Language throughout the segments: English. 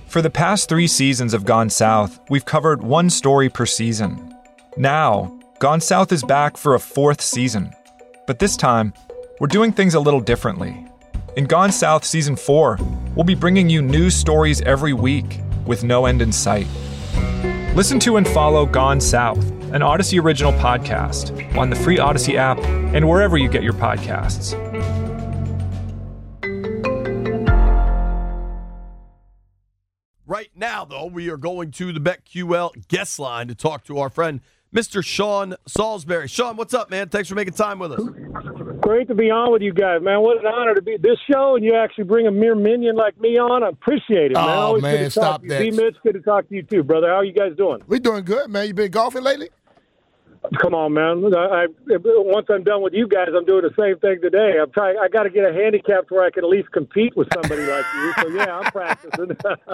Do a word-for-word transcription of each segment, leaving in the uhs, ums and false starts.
For the past three seasons of Gone South, we've covered one story per season. Now, Gone South is back for a fourth season. But this time, we're doing things a little differently. In Gone South Season four, we'll be bringing you news stories every week with no end in sight. Listen to and follow Gone South, an Odyssey original podcast, on the free Odyssey app and wherever you get your podcasts. Right now, though, we are going to the BetQL guest line to talk to our friend, Mister Sean Salisbury. Sean, what's up, man? Thanks for making time with us. Great to be on with you guys, man. What an honor to be this show, and you actually bring a mere minion like me on. I appreciate it, man. Oh, Always man, good to stop talk to that. you. B-Mitch, good to talk to you, too, brother. How are you guys doing? We doing good, man. You been golfing lately? Come on, man. I, I, once I'm done with you guys, I'm doing the same thing today. I'm trying. I got to get a handicap to where I can at least compete with somebody like you. So yeah, I'm practicing.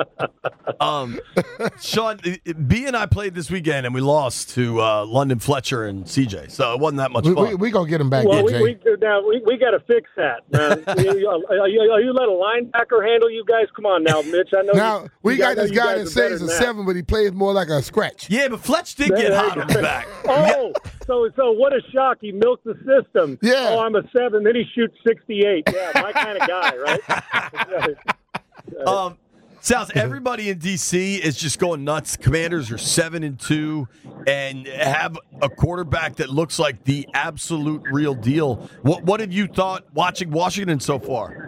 um, Sean, B and I played this weekend, and we lost to uh, London Fletcher and C J. So it wasn't that much We, fun. we, we gonna get him back, well, yeah, we, Jay. we, now we, we got to fix that, man. you, are, you, are you let a linebacker handle you guys? Come on now, Mitch. I know. Now you, we you got guys, this know you guy guys that are better says a than that. seven, but he plays more like a scratch. yeah, but Fletch did get hot on the back. Oh, so so what a shock! He milked the system. Yeah. Oh, I'm a seven. Then he shoots sixty-eight. Yeah, my kind of guy, right? Um, Sounds everybody in D C is just going nuts. Commanders are seven and two, and have a quarterback that looks like the absolute real deal. What what have you thought watching Washington so far?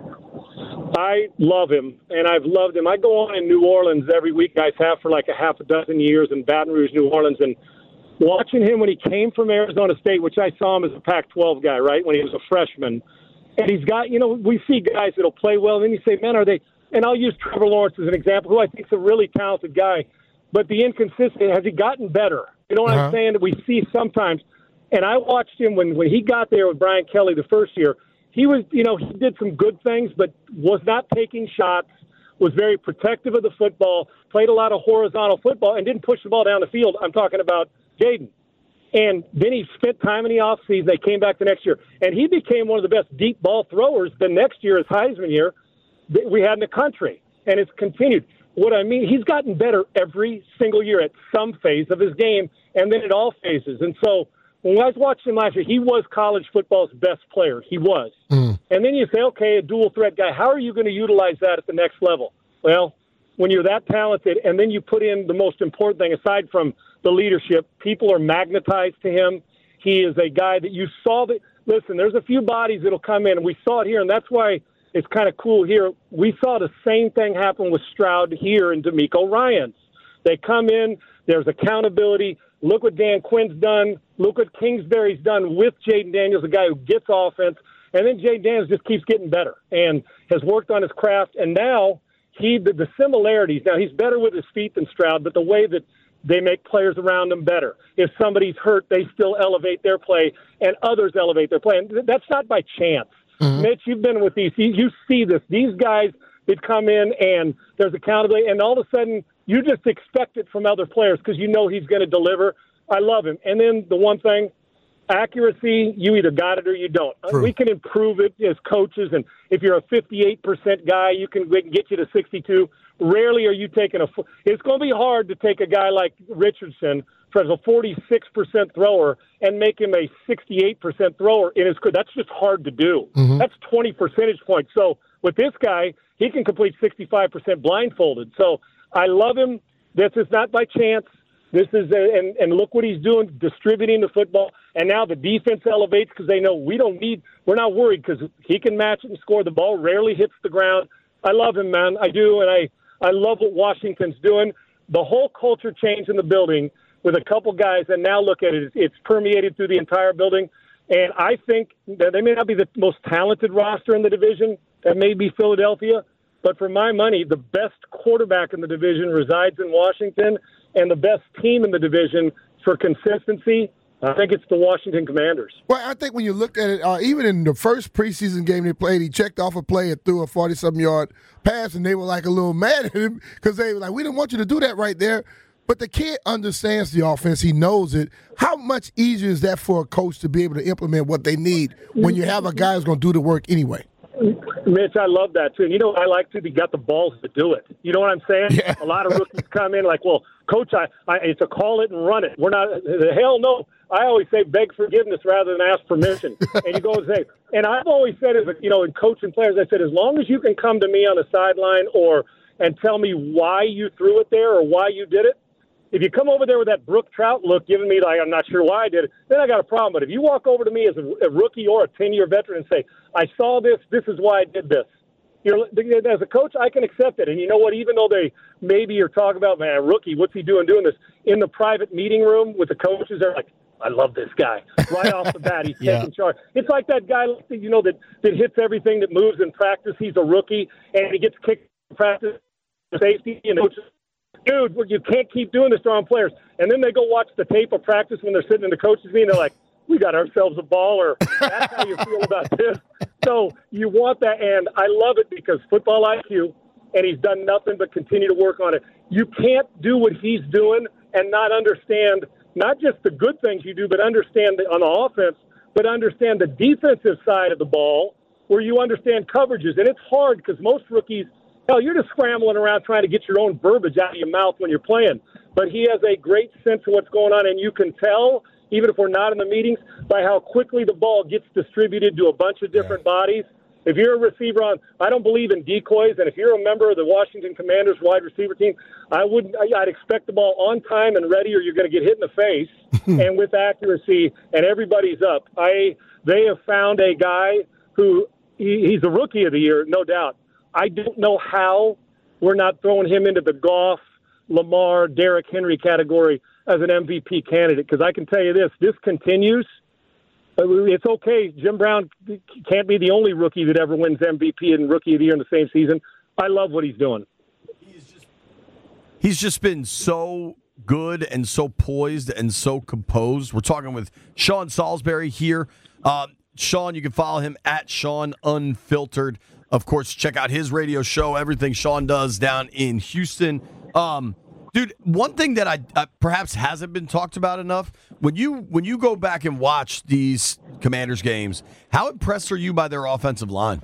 I love him, and I've loved him. I go on in New Orleans every week. Guys have for like a half a dozen years in Baton Rouge, New Orleans, and watching him when he came from Arizona State, which I saw him as a Pac twelve guy, right, when he was a freshman. And he's got, you know, we see guys that'll play well, and then you say, man, are they – and I'll use Trevor Lawrence as an example, who I think is a really talented guy. But the inconsistency, has he gotten better? You know what Uh-huh. I'm saying? That we see sometimes. And I watched him when, when he got there with Brian Kelly the first year. He was, you know, he did some good things, but was not taking shots, was very protective of the football, played a lot of horizontal football, and didn't push the ball down the field. I'm talking about Jaden. And then he spent time in the offseason. They came back the next year. And he became one of the best deep ball throwers the next year, his Heisman year, that we had in the country. And it's continued. What I mean, he's gotten better every single year at some phase of his game, and then at all phases. And so when I was watching him last year, he was college football's best player. He was. Mm. And then you say, okay, a dual threat guy, how are you going to utilize that at the next level? Well, when you're that talented, and then you put in the most important thing, aside from the leadership, people are magnetized to him. He is a guy that you saw that, listen, there's a few bodies that'll come in, and we saw it here, and that's why it's kind of cool here. We saw the same thing happen with Stroud here and DeMeco Ryans. They come in, there's accountability. Look what Dan Quinn's done. Look what Kingsbury's done with Jaden Daniels, a guy who gets offense. And then Jaden Daniels just keeps getting better and has worked on his craft. And now he the, the similarities. Now, he's better with his feet than Stroud, but the way that they make players around him better. If somebody's hurt, they still elevate their play, and others elevate their play. And that's not by chance. Mm-hmm. Mitch, you've been with these. You see this. These guys that come in, and there's accountability, and all of a sudden you just expect it from other players because you know he's going to deliver. I love him. And then the one thing, accuracy, you either got it or you don't. True. We can improve it as coaches, and if you're a fifty-eight percent guy, you can, we can get you to sixty-two. Rarely are you taking a – it's going to be hard to take a guy like Richardson as a forty-six percent thrower and make him a sixty-eight percent thrower in his career. That's just hard to do. Mm-hmm. That's twenty percentage points. So with this guy, he can complete sixty-five percent blindfolded. So I love him. This is not by chance. This is a, and, and look what he's doing, distributing the football. And now the defense elevates because they know we don't need – we're not worried because he can match it and score. The ball rarely hits the ground. I love him, man. I do, and I, I love what Washington's doing. The whole culture change in the building with a couple guys, and now look at it. It's permeated through the entire building. And I think that they may not be the most talented roster in the division. That may be Philadelphia. But for my money, the best quarterback in the division resides in Washington, and the best team in the division for consistency, I think it's the Washington Commanders. Well, I think when you look at it, uh, even in the first preseason game they played, he checked off a play and threw a forty-something yard pass, and they were like a little mad at him because they were like, we didn't want you to do that right there. But the kid understands the offense. He knows it. How much easier is that for a coach to be able to implement what they need when you have a guy who's going to do the work anyway? Mitch, I love that, too. And you know what I like, too? They got the balls to do it. You know what I'm saying? Yeah. A lot of rookies come in like, well, Coach, I, I, it's a call it and run it. We're not – the hell no. I always say beg forgiveness rather than ask permission. And you go and say – and I've always said, as a, you know, in coaching players, I said, as long as you can come to me on the sideline or and tell me why you threw it there or why you did it, if you come over there with that Brooke Trout look, giving me like I'm not sure why I did it, then I got a problem. But if you walk over to me as a, a rookie or a ten-year veteran and say, I saw this, this is why I did this, you're, as a coach, I can accept it. And you know what? Even though they maybe are talking about, man, rookie, what's he doing doing this? In the private meeting room with the coaches, they're like, I love this guy. Right off the bat, he's yeah. taking charge. It's like that guy, you know, that, that hits everything that moves in practice. He's a rookie, and he gets kicked in practice for safety, and the coaches, dude, you can't keep doing this to our players. And then they go watch the tape of practice when they're sitting in the coaches' meeting. They're like, we got ourselves a baller. That's how you feel about this. So you want that, and I love it because football I Q, and he's done nothing but continue to work on it. You can't do what he's doing and not understand not just the good things you do, but understand the, on the offense, but understand the defensive side of the ball where you understand coverages. And it's hard because most rookies, hell, you're just scrambling around trying to get your own verbiage out of your mouth when you're playing. But he has a great sense of what's going on, and you can tell, even if we're not in the meetings, by how quickly the ball gets distributed to a bunch of different yeah. bodies. If you're a receiver on, I don't believe in decoys, and if you're a member of the Washington Commanders wide receiver team, I wouldn't. I'd expect the ball on time and ready, or you're going to get hit in the face, and with accuracy, and everybody's up. I they have found a guy who he, he's a rookie of the year, no doubt. I don't know how we're not throwing him into the Goff, Lamar, Derrick Henry category as an M V P candidate, because I can tell you this: this continues. It's okay. Jim Brown can't be the only rookie that ever wins M V P and Rookie of the Year in the same season. I love what he's doing. He's just, he's just been so good and so poised and so composed. We're talking with Sean Salisbury here. Uh, Sean, you can follow him at Sean Unfiltered. Of course, check out his radio show, everything Sean does down in Houston. Um, dude, one thing that I uh, perhaps hasn't been talked about enough, when you when you go back and watch these Commanders games, how impressed are you by their offensive line?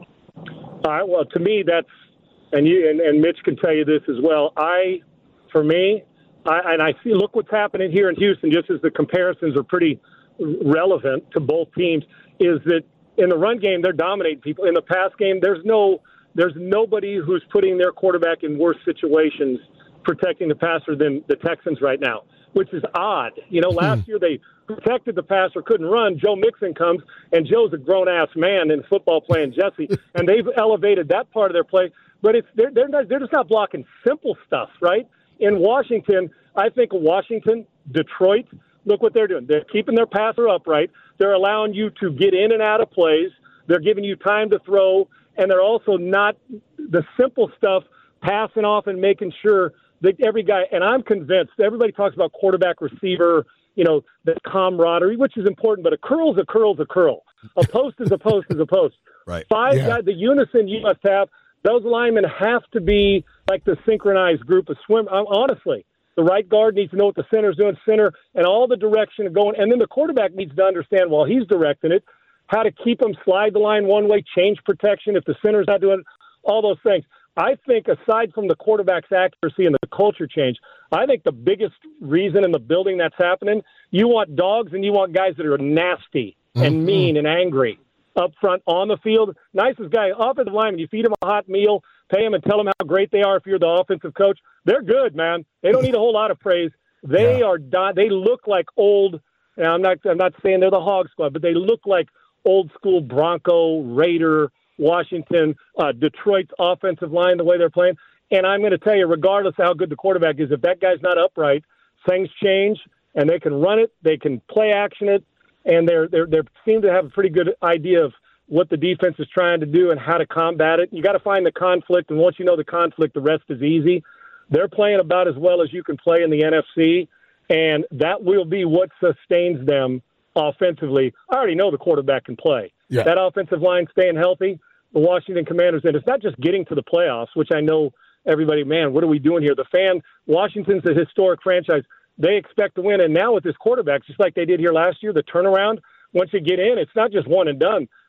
All right, well, to me, that's, and you and, and Mitch can tell you this as well. I, for me, I, and I see, look what's happening here in Houston, just as the comparisons are pretty relevant to both teams, is that in the run game, they're dominating people. In the pass game, there's no, there's nobody who's putting their quarterback in worse situations protecting the passer than the Texans right now, which is odd. You know, last year they protected the passer, couldn't run. Joe Mixon comes, and Joe's a grown-ass man in football playing Jesse, and they've elevated that part of their play. But it's they're they're, not, they're just not blocking simple stuff, right? In Washington, I think Washington, Detroit, look what they're doing. They're keeping their passer upright. They're allowing you to get in and out of plays. They're giving you time to throw, and they're also not the simple stuff, passing off and making sure that every guy, and I'm convinced, everybody talks about quarterback receiver, you know, the camaraderie, which is important, but a curl's a curl's a curl. A post is a post is a post. Right. Five yeah. guys, the unison you must have, those linemen have to be like the synchronized group of swim. Honestly, the right guard needs to know what the center's doing, center, and all the direction of going. And then the quarterback needs to understand while he's directing it, how to keep them slide the line one way, change protection if the center's not doing it, all those things. I think aside from the quarterback's accuracy and the culture change, I think the biggest reason in the building that's happening, you want dogs and you want guys that are nasty and mm-hmm. mean and angry up front on the field. Nicest guy, offensive lineman, you feed them a hot meal, pay them and tell them how great they are if you're the offensive coach. They're good, man. They don't need a whole lot of praise. They yeah. are they look like old, and I'm not I'm not saying they're the Hog Squad, but they look like old school Bronco, Raider, Washington, uh, Detroit's offensive line, the way they're playing. And I'm going to tell you, regardless of how good the quarterback is, if that guy's not upright, things change, and they can run it, they can play action it, and they're they're they seem to have a pretty good idea of what the defense is trying to do and how to combat it. You got to find the conflict, and once you know the conflict, the rest is easy. They're playing about as well as you can play in the N F C, and that will be what sustains them offensively. I already know the quarterback can play. Yeah. That offensive line staying healthy, the Washington Commanders, and it's not just getting to the playoffs, which I know everybody, man, what are we doing here? The fan, Washington's a historic franchise. They expect to win, and now with this quarterback, just like they did here last year, the turnaround, once you get in, it's not just one and done.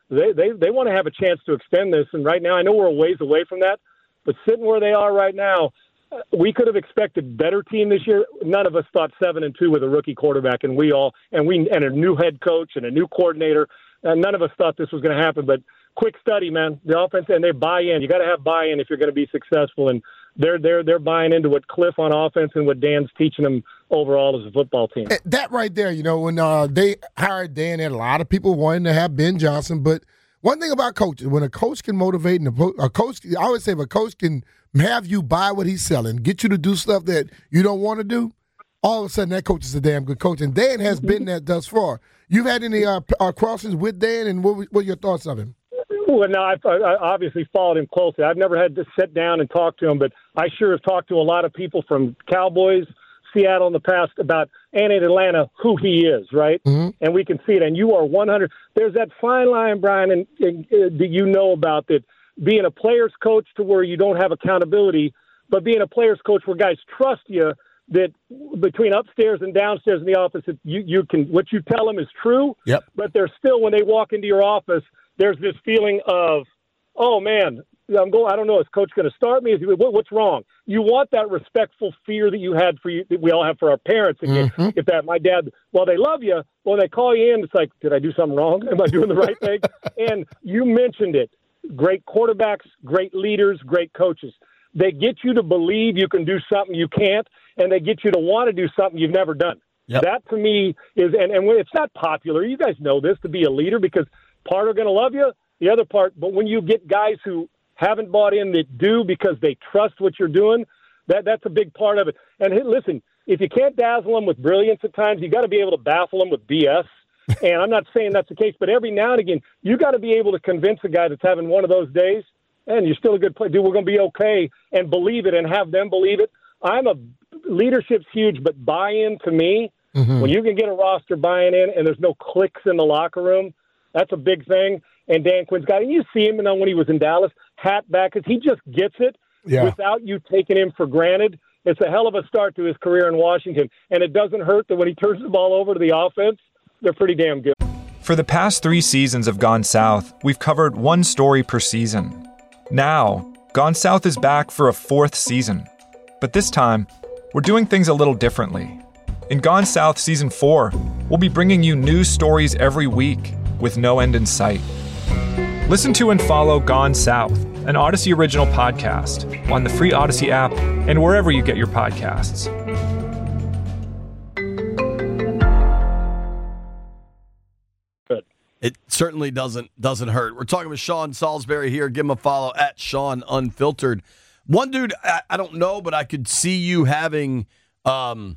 they they, they want to have a chance to extend this. And right now, I know we're a ways away from that, but sitting where they are right now, we could have expected better team this year. None of us thought seven and two with a rookie quarterback, and we all and we and a new head coach and a new coordinator. And none of us thought this was going to happen. But quick study, man. The offense, and they buy in. You got to have buy-in if you're going to be successful. And they're they're they're buying into what Cliff on offense and what Dan's teaching them overall as a football team. That right there, you know, when uh, they hired Dan, they had a lot of people wanting to have Ben Johnson. But one thing about coaches, when a coach can motivate, and a, a coach, I always say, if a coach can have you buy what he's selling, get you to do stuff that you don't want to do, all of a sudden that coach is a damn good coach. And Dan has been that thus far. You've had any uh, uh, crossings with Dan, and what, what are your thoughts of him? Well, no, I've, I obviously followed him closely. I've never had to sit down and talk to him, but I sure have talked to a lot of people from Cowboys, Seattle in the past about, and in Atlanta, who he is, right? Mm-hmm. And we can see it. And you are one hundred. There's that fine line, Brian, and, and uh, that you know about, that being a player's coach to where you don't have accountability, but being a player's coach where guys trust you, that between upstairs and downstairs in the office, that you, you can, what you tell them is true. Yep. But there's still, when they walk into your office, there's this feeling of, oh man, I'm going. I don't know. Is coach going to start me? Is he, what, what's wrong? You want that respectful fear that you had for you, that we all have for our parents. And mm-hmm. if that, my dad, well, they love you. When they call you in, it's like, did I do something wrong? Am I doing the right thing? And you mentioned it. Great quarterbacks, great leaders, great coaches. They get you to believe you can do something you can't, and they get you to want to do something you've never done. Yep. That to me is, and, and when it's not popular, you guys know this, to be a leader, because part are going to love you, the other part, but when you get guys who haven't bought in that do because they trust what you're doing, that that's a big part of it. And hey, listen, if you can't dazzle them with brilliance at times, you got to be able to baffle them with B S. And I'm not saying that's the case, but every now and again, you got to be able to convince a guy that's having one of those days, and you're still a good player, dude, we're going to be okay, and believe it and have them believe it. I'm a leadership's huge, but buy-in to me, mm-hmm. when you can get a roster buying in and there's no cliques in the locker room, that's a big thing. And Dan Quinn's got, and you see him, you know, when he was in Dallas, hat back, because he just gets it yeah. without you taking him for granted. It's a hell of a start to his career in Washington, and it doesn't hurt that when he turns the ball over to the offense, they're pretty damn good. For the past three seasons of Gone South, we've covered one story per season. Now, Gone South is back for a fourth season. But this time, we're doing things a little differently. In Gone South Season four, we'll be bringing you new stories every week with no end in sight. Listen to and follow Gone South, an Odyssey original podcast, on the free Odyssey app and wherever you get your podcasts. It certainly doesn't doesn't hurt. We're talking with Sean Salisbury here. Give him a follow at Sean Unfiltered. One dude, I, I don't know, but I could see you having um,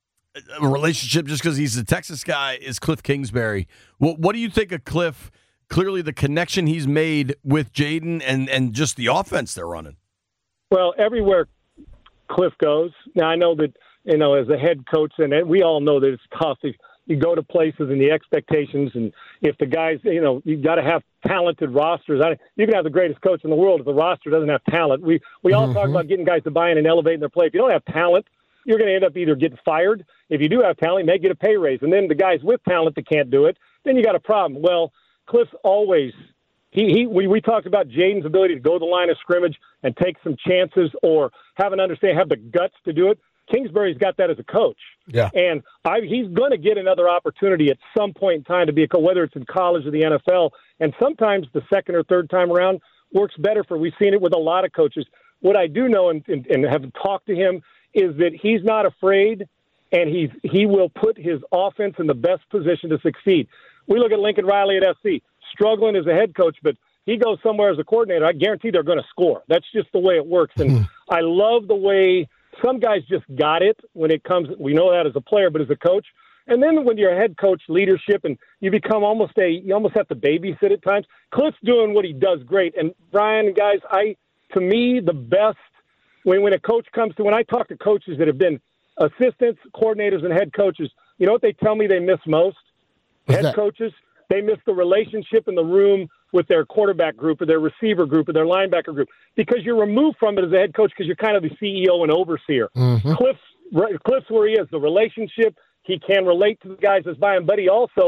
a relationship just because he's a Texas guy, is Cliff Kingsbury. What, what do you think of Cliff? Clearly the connection he's made with Jaden and, and just the offense they're running. Well, everywhere Cliff goes, now I know that, you know, as a head coach, and we all know that it's tough. If you go to places and the expectations, and if the guys, you know, you got to have talented rosters. I, you can have the greatest coach in the world if the roster doesn't have talent. We we all mm-hmm. talk about getting guys to buy in and elevating their play. If you don't have talent, you're going to end up either getting fired. If you do have talent, you may get a pay raise. And then the guys with talent that can't do it, then you got a problem. Well, Cliff always, he, he we, we talked about Jaden's ability to go to the line of scrimmage and take some chances or have an understanding, have the guts to do it. Kingsbury's got that as a coach. Yeah. And I, he's going to get another opportunity at some point in time to be a coach, whether it's in college or the N F L. And sometimes the second or third time around works better for, we've seen it with a lot of coaches. What I do know and, and, and have talked to him is that he's not afraid, and he's, he will put his offense in the best position to succeed. We look at Lincoln Riley at S C, struggling as a head coach, but he goes somewhere as a coordinator, I guarantee they're going to score. That's just the way it works. And I love the way some guys just got it when it comes, we know that as a player, but as a coach. And then when you're a head coach, leadership, and you become almost a, you almost have to babysit at times. Cliff's doing what he does great. And Brian, guys, I, to me, the best, when, when a coach comes to, when I talk to coaches that have been assistants, coordinators, and head coaches, you know what they tell me they miss most? What's head that? Coaches, they miss the relationship in the room with their quarterback group or their receiver group or their linebacker group, because you're removed from it as a head coach because you're kind of the C E O and overseer. Mm-hmm. Cliff's, Cliff's where he is, the relationship. He can relate to the guys that's by him, but he also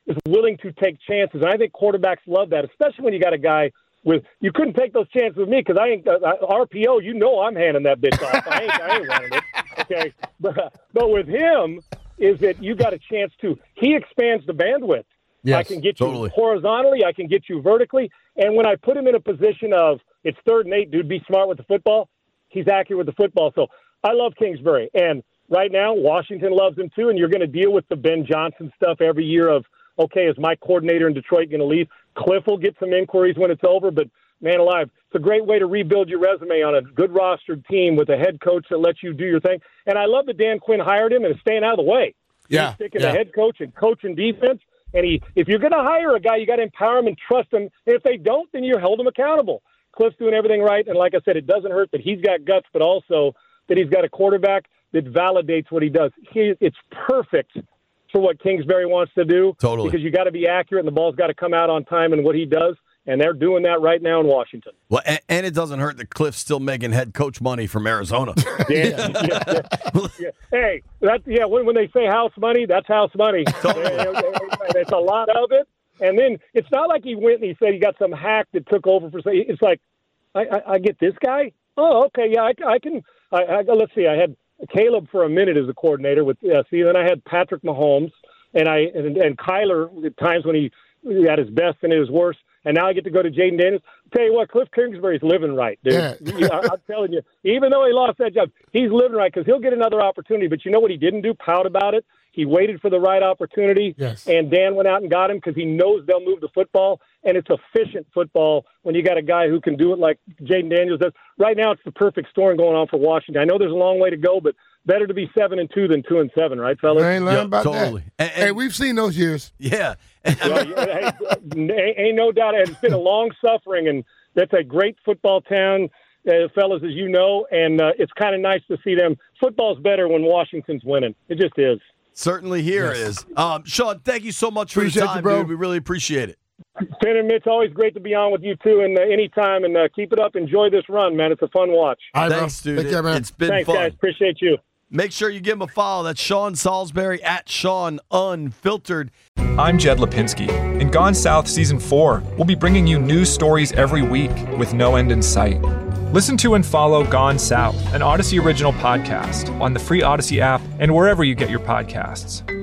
is willing to take chances. And I think quarterbacks love that, especially when you got a guy with – you couldn't take those chances with me because I ain't uh, – R P O, you know I'm handing that bitch off. I ain't, I ain't running it, okay? But, but with him is that you got a chance to – he expands the bandwidth. Yes, I can get totally. you horizontally. I can get you vertically. And when I put him in a position of it's third and eight, dude, be smart with the football, he's accurate with the football. So I love Kingsbury. And right now, Washington loves him too. And you're going to deal with the Ben Johnson stuff every year of, okay, is my coordinator in Detroit going to leave? Cliff will get some inquiries when it's over. But, man alive, it's a great way to rebuild your resume on a good rostered team with a head coach that lets you do your thing. And I love that Dan Quinn hired him and is staying out of the way. Yeah, He's sticking yeah. the head coach and coaching defense. And he, if you're going to hire a guy, you got to empower him and trust him. And if they don't, then you hold him accountable. Cliff's doing everything right. And like I said, it doesn't hurt that he's got guts, but also that he's got a quarterback that validates what he does. He, it's perfect for what Kingsbury wants to do. Totally. Because you got to be accurate and the ball's got to come out on time in what he does. And they're doing that right now in Washington. Well, and, and it doesn't hurt that Cliff's still making head coach money from Arizona. Yeah, yeah, yeah, yeah. Hey, that yeah. When, when they say house money, that's house money. It's a lot of it. And then it's not like he went and he said he got some hack that took over for. It's like, I, I, I get this guy. Oh, okay, yeah, I, I can. I, I, let's see. I had Caleb for a minute as a coordinator with uh, see. Then I had Patrick Mahomes and I and, and Kyler at times when he at his best and at his worst. And now I get to go to Jaden Daniels. Tell you what, Cliff Kingsbury's living right, dude. Yeah. I, I'm telling you, even though he lost that job, he's living right because he'll get another opportunity. But you know what he didn't do? Pout about it. He waited for the right opportunity, yes. and Dan went out and got him because he knows they'll move the football, and it's efficient football when you got a guy who can do it like Jaden Daniels does. Right now, it's the perfect storm going on for Washington. I know there's a long way to go, but better to be seven and two than two and seven, right, fellas? I ain't learned Yeah, about totally. that. And- and- hey, we've seen those years. Yeah. And, I mean, Well, hey, ain't, ain't no doubt. It's been a long suffering, and that's a great football town, uh, fellas, as you know, and uh, it's kind of nice to see them. Football's better when Washington's winning. It just is. certainly here Yes. is. Um, Sean, thank you so much for Appreciate the you, time, bro. dude. We really appreciate it. Finn and Mitch, always great to be on with you, too, and uh, anytime, and uh, keep it up. Enjoy this run, man. It's a fun watch. All right, Thanks, bro. dude. Take care, man. It's been Thanks, fun. guys. Appreciate you. Make sure you give him a follow. That's Sean Salisbury at Sean Unfiltered. I'm Jed Lipinski. In Gone South Season four, we'll be bringing you news stories every week with no end in sight. Listen to and follow Gone South, an Odyssey original podcast, on the free Odyssey app and wherever you get your podcasts.